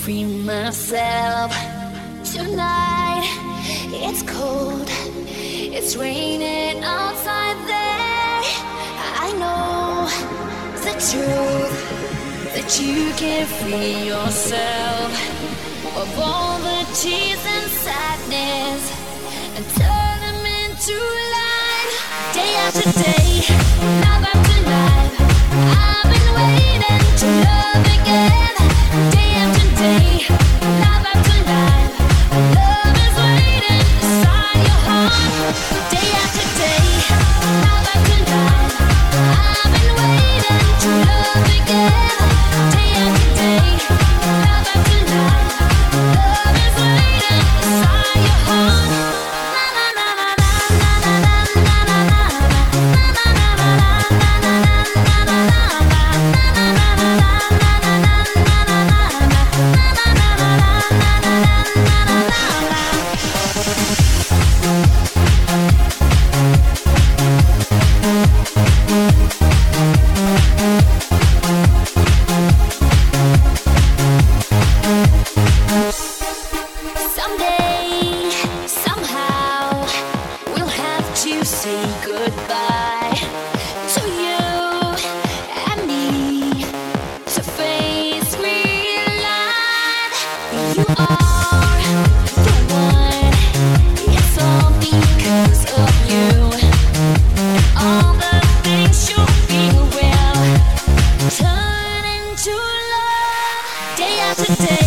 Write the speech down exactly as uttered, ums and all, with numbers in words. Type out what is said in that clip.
free myself tonight. It's cold, it's raining outside there. I know the truth, that you can't free yourself of all the tears and sadness and turn them into light. Day after day, love after life, I've been waiting to love again. Day after day, love after life, love is waiting inside your heart. Day after day, love after life, I've been waiting to love again. Day after day, love after life, love is waiting inside your heart. Na na na na na na na na na na. Someday, somehow, we'll have to say goodbye to you and me, to face real life. You are the one, it's all because of you. And all the things you feel will turn into love. Day after day,